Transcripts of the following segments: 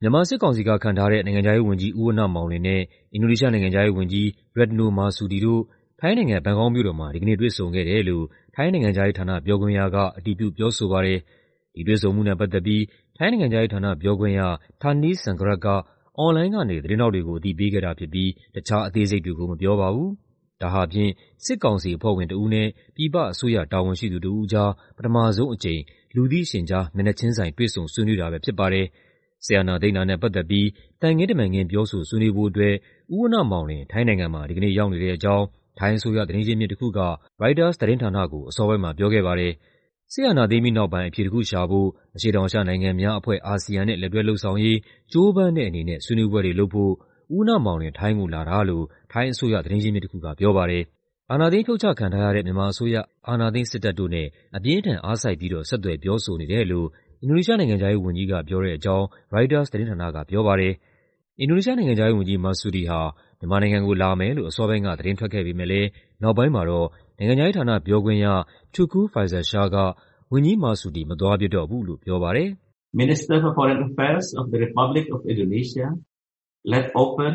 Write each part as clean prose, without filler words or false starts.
မြန်မာစစ်ကောင်စီကခန့်ထားတဲ့နိုင်ငံခြားရေးဝန်ကြီးဦးဝဏ္ဏမောင်လွင်နဲ့အင်ဒိုနီးရှားနိုင်ငံခြားရေးဝန်ကြီး Retno Marsudi တို့ထိုင်းနိုင်ငံဘန်ကောက်မြို့တော်မှာဒီကနေ့တွေ့ဆုံခဲ့တယ်လို့ထိုင်းနိုင်ငံခြားရေးဌာနပြောခွင့်ရကအတည်ပြုပြောဆိုပါတယ်။ဒီတွေ့ဆုံမှုနဲ့ပတ်သက်ပြီးထိုင်းနိုင်ငံခြားရေးဌာနပြောခွင့်ရ Tanee Sangrat ကအွန်လိုင်းကနေသတင်းထောက်တွေကိုအသိပေးခဲ့တာဖြစ်ပြီးတခြားအသေးစိတ်တွေကိုမပြောပါဘူး။ဒါဟာဖြင့်စစ်ကောင်စီအဖွဲ့ဝင်တဦးနဲ့ပြည်ပအစိုးရတာဝန်ရှိသူတဦးကြားပထမဆုံးအကြိမ်လူသိရှင်ကြားမျက်နှာချင်းဆိုင်တွေ့ဆုံဆွေးနွေးတာပဲဖြစ်ပါတယ်။ဆီယနာသိန်းတာနဲ့ပတ်သက်ပြီးတိုင်ငင်းတမန်ခင်းပြောဆိုဆွေးနွေးဖို့အတွက်ဦးဝဏ္ဏမောင်လွင်ထိုင်းနိုင်ငံမှာဒီကနေ့ရောက်နေတဲ့အကြောင်းထိုင်းအစိုးရသတင်းရင်းမြစ်တစ်ခုက Reuters သတင်းဌာနကိုအစောပိုင်းမှာပြောခဲ့ပါတယ်။စစ်အာဏာသိမ်းပြီးနောက်ပိုင်းအဖြေတစ်ခုရှာဖို့အရှေ့တောင်အာရှနိုင်ငံများအဖွဲ့ (ASEAN) နဲ့လက်တွဲလုပ်ဆောင်ရေးကြိုးပမ်းတဲ့အနေနဲ့ဆွေးနွေးပွဲတွေလုပ်ဖို့ဦးဝဏ္ဏမောင်လွင်ထိုင်းကိုလာတာလို့ထိုင်းအစိုးရသတင်းရင်းမြစ်တစ်ခုကပြောပါတယ်။အာဏာသိမ်းဖြုတ်ချခံထားရတဲ့မြန်မာအစိုးရ၊အာဏာသိမ်းစစ်တပ်တို့နဲ့အပြင်းအထန်အားစိုက်ပြီးတော့ဆက်သွယ်ပြောဆိုနေတယ်လို့အင်ဒိုနီးရှားနိုင်ငံခြားရေးဝန်ကြီးကပြောတဲ့အကြောင်း Reuters သတင်းဌာနကပြောပါတယ်။အင်ဒိုနီးရှားနိုင်ငံခြားရေးဝန်ကြီး Marsudi ဟာမြန်မာနိုင်ငံကိုလာမယ်လို့အစောပိုင်းကသတင်းထွက်ခဲ့ပေမဲ့လည်းနောက်ပိုင်းမှာတော့နိုင်ငံခြားရေးဌာနပြောခွင့်ရ Teuku Faizasyah ကဝန်ကြီး Marsudi မသွားဖြစ်တော့ဘူးလို့ပြောပါတယ်။ Minister for Foreign Affairs of the Republic of Indonesia left open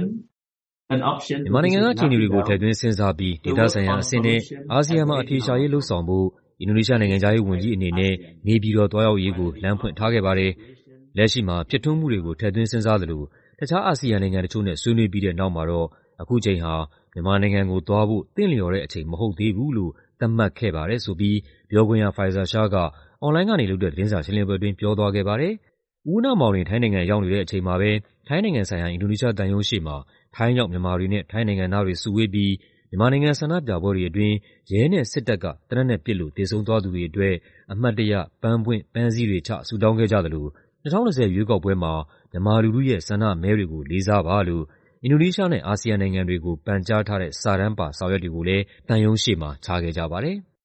an option မြန်မာနိုင်ငံကအခြေအနေတွေကိုထည့်သွင်းစဉ်းစားပြီးဒေသဆိုင်ရာအဆင့်နဲ့အာဆီယံမှာအဖြေရှာရေးလုပ်ဆောင်ဖို့အင်ဒိုနီးရှားနိုင်ငံခြားရေးဝန်ကြီးအနေနဲ့နေပြည်တော်သွားရောက်ရေးကိုလမ်းဖွင့်ထားခဲ့ပါတယ်။လက်ရှိမှာဖြစ်ထွန်းမှုတွေကိုထည့်သွင်းစဉ်းစားသလိုတခြားအာဆီယံနိုင်ငံတချို့နဲ့ဆွေးနွေးပြီးတဲ့နောက်မှာတော့အခုချိန်ဟာမြန်မာနိုင်ငံကိုသွားဖို့သင့်လျော်တဲ့အချိန်မဟုတ်သေးဘူးလို့သတ်မှတ်ခဲ့ပါတယ်ဆိုပြီးပြောခွင့်ရ Faizasyah ကအွန်လိုင်းကနေလုပ်တဲ့သတင်းစာရှင်းလင်းပွဲအတွင်းပြောသွားခဲ့ပါတယ်။ဦးဝဏ္ဏမောင်လွင်ထိုင်းနိုင်ငံရောက်နေတဲ့အချိန်မှာပဲထိုင်းနိုင်ငံဆိုင်ရာအင်ဒိုနီးရှားသံရုံးရှေ့မှာထိုင်းရောက်မြန်မာတွေနဲ့ထိုင်းနိုင်ငံသားတွေစုဝေးပြီးမြန်မာနိုင်ငံဆန္ဒပြပွဲတွေအတွင်းရဲနဲ့စစ်တပ်ကသေနတ်နဲ့ပစ်လို့သေဆုံးသွားသူတွေအတွက်အမှတ်တရပန်းပွင့်ပန်းစည်းတွေချဆုတောင်းခဲ့ကြသလို2020ရွေးကောက်ပွဲမှာမြန်မာလူထုရဲ့ဆန္ဒမဲတွေကိုလေးစားပါလို့အင်ဒိုနီးရှားနဲ့အာဆီယံနိုင်ငံတွေကိုပန်ကြားထားတဲ့စာတမ်းပါစာရွက်တွေကိုလည်းသံရုံးရှေ့မှာချခဲ့ကြပါတယ်။